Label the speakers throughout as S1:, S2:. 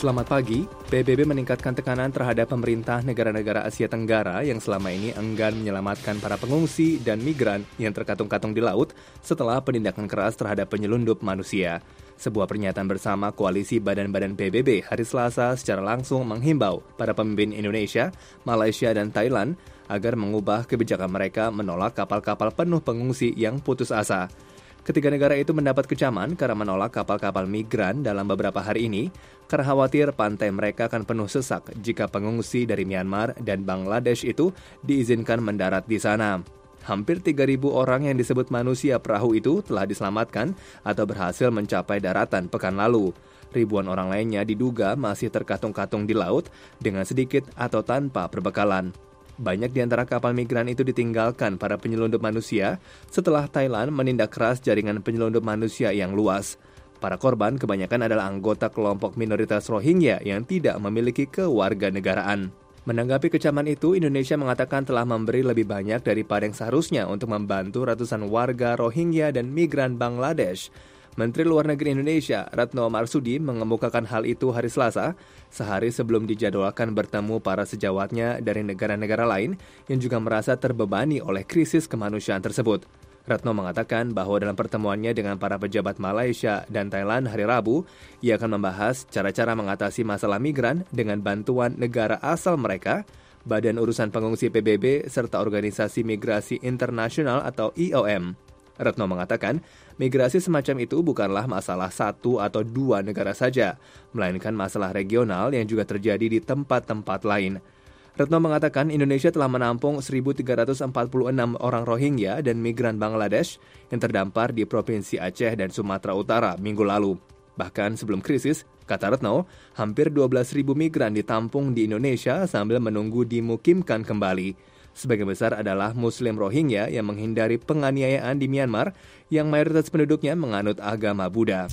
S1: Selamat pagi, PBB meningkatkan tekanan terhadap pemerintah negara-negara Asia Tenggara yang selama ini enggan menyelamatkan para pengungsi dan migran yang terkatung-katung di laut setelah penindakan keras terhadap penyelundup manusia. Sebuah pernyataan bersama koalisi badan-badan PBB hari Selasa secara langsung menghimbau para pemimpin Indonesia, Malaysia, dan Thailand agar mengubah kebijakan mereka menolak kapal-kapal penuh pengungsi yang putus asa. Ketiga negara itu mendapat kecaman karena menolak kapal-kapal migran dalam beberapa hari ini karena khawatir pantai mereka akan penuh sesak jika pengungsi dari Myanmar dan Bangladesh itu diizinkan mendarat di sana. Hampir 3.000 orang yang disebut manusia perahu itu telah diselamatkan atau berhasil mencapai daratan pekan lalu. Ribuan orang lainnya diduga masih terkatung-katung di laut dengan sedikit atau tanpa perbekalan. Banyak di antara kapal migran itu ditinggalkan para penyelundup manusia setelah Thailand menindak keras jaringan penyelundup manusia yang luas. Para korban kebanyakan adalah anggota kelompok minoritas Rohingya yang tidak memiliki kewarganegaraan. Menanggapi kecaman itu, Indonesia mengatakan telah memberi lebih banyak daripada yang seharusnya untuk membantu ratusan warga Rohingya dan migran Bangladesh. Menteri Luar Negeri Indonesia, Retno Marsudi, mengemukakan hal itu hari Selasa, sehari sebelum dijadwalkan bertemu para sejawatnya dari negara-negara lain yang juga merasa terbebani oleh krisis kemanusiaan tersebut. Retno mengatakan bahwa dalam pertemuannya dengan para pejabat Malaysia dan Thailand hari Rabu, ia akan membahas cara-cara mengatasi masalah migran dengan bantuan negara asal mereka, Badan Urusan Pengungsi PBB, serta Organisasi Migrasi Internasional atau IOM. Retno mengatakan, migrasi semacam itu bukanlah masalah satu atau dua negara saja, melainkan masalah regional yang juga terjadi di tempat-tempat lain. Retno mengatakan Indonesia telah menampung 1.346 orang Rohingya dan migran Bangladesh yang terdampar di Provinsi Aceh dan Sumatera Utara minggu lalu. Bahkan sebelum krisis, kata Retno, hampir 12.000 migran ditampung di Indonesia sambil menunggu dimukimkan kembali. Sebagian besar adalah Muslim Rohingya yang menghindari penganiayaan di Myanmar yang mayoritas penduduknya menganut agama Buddha.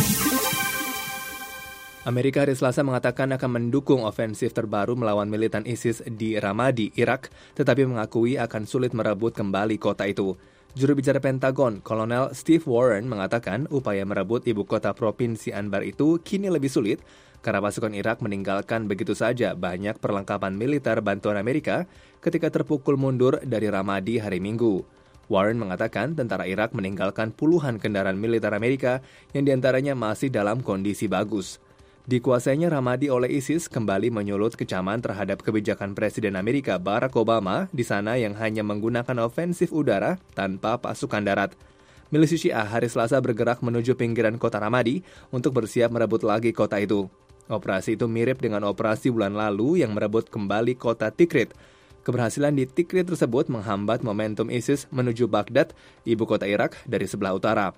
S1: Amerika hari Selasa mengatakan akan mendukung ofensif terbaru melawan militan ISIS di Ramadi, Irak, tetapi mengakui akan sulit merebut kembali kota itu. Juru bicara Pentagon, Kolonel Steve Warren mengatakan upaya merebut ibu kota provinsi Anbar itu kini lebih sulit karena pasukan Irak meninggalkan begitu saja banyak perlengkapan militer bantuan Amerika ketika terpukul mundur dari Ramadi hari Minggu. Warren mengatakan tentara Irak meninggalkan puluhan kendaraan militer Amerika yang diantaranya masih dalam kondisi bagus. Dikuasainya Ramadi oleh ISIS kembali menyulut kecaman terhadap kebijakan Presiden Amerika Barack Obama di sana yang hanya menggunakan ofensif udara tanpa pasukan darat. Milisi Syiah hari Selasa bergerak menuju pinggiran kota Ramadi untuk bersiap merebut lagi kota itu. Operasi itu mirip dengan operasi bulan lalu yang merebut kembali kota Tikrit. Keberhasilan di Tikrit tersebut menghambat momentum ISIS menuju Baghdad, ibu kota Irak, dari sebelah utara.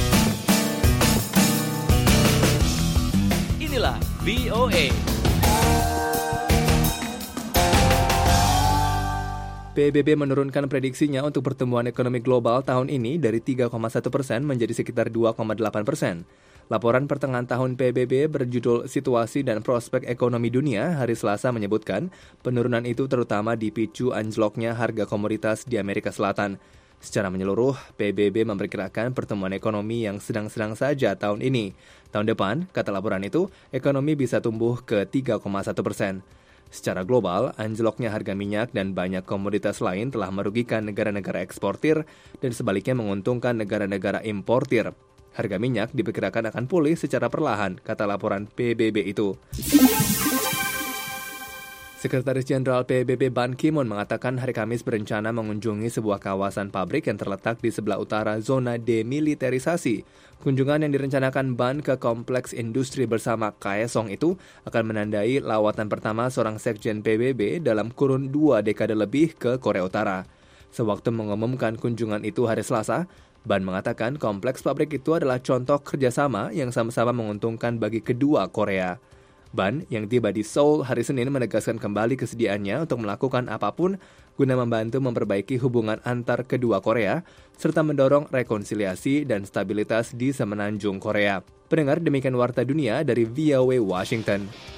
S2: Inilah VOA.
S1: PBB menurunkan prediksinya untuk pertumbuhan ekonomi global tahun ini dari 3,1% menjadi sekitar 2,8%. Laporan pertengahan tahun PBB berjudul Situasi dan Prospek Ekonomi Dunia hari Selasa menyebutkan penurunan itu terutama dipicu anjloknya harga komoditas di Amerika Selatan. Secara menyeluruh, PBB memperkirakan pertumbuhan ekonomi yang sedang-sedang saja tahun ini. Tahun depan, kata laporan itu, ekonomi bisa tumbuh ke 3,1%. Secara global, anjloknya harga minyak dan banyak komoditas lain telah merugikan negara-negara eksportir dan sebaliknya menguntungkan negara-negara importir. Harga minyak diperkirakan akan pulih secara perlahan, kata laporan PBB itu. Sekretaris Jenderal PBB Ban Ki-moon mengatakan hari Kamis berencana mengunjungi sebuah kawasan pabrik yang terletak di sebelah utara zona demilitarisasi. Kunjungan yang direncanakan Ban ke kompleks industri bersama Kaesong itu akan menandai lawatan pertama seorang sekjen PBB dalam kurun 2 dekade lebih ke Korea Utara. Sewaktu mengumumkan kunjungan itu hari Selasa, Ban mengatakan kompleks pabrik itu adalah contoh kerjasama yang sama-sama menguntungkan bagi kedua Korea. Ban yang tiba di Seoul hari Senin menegaskan kembali kesediaannya untuk melakukan apapun guna membantu memperbaiki hubungan antar kedua Korea serta mendorong rekonsiliasi dan stabilitas di semenanjung Korea. Pendengar, demikian Warta Dunia dari VOA Washington.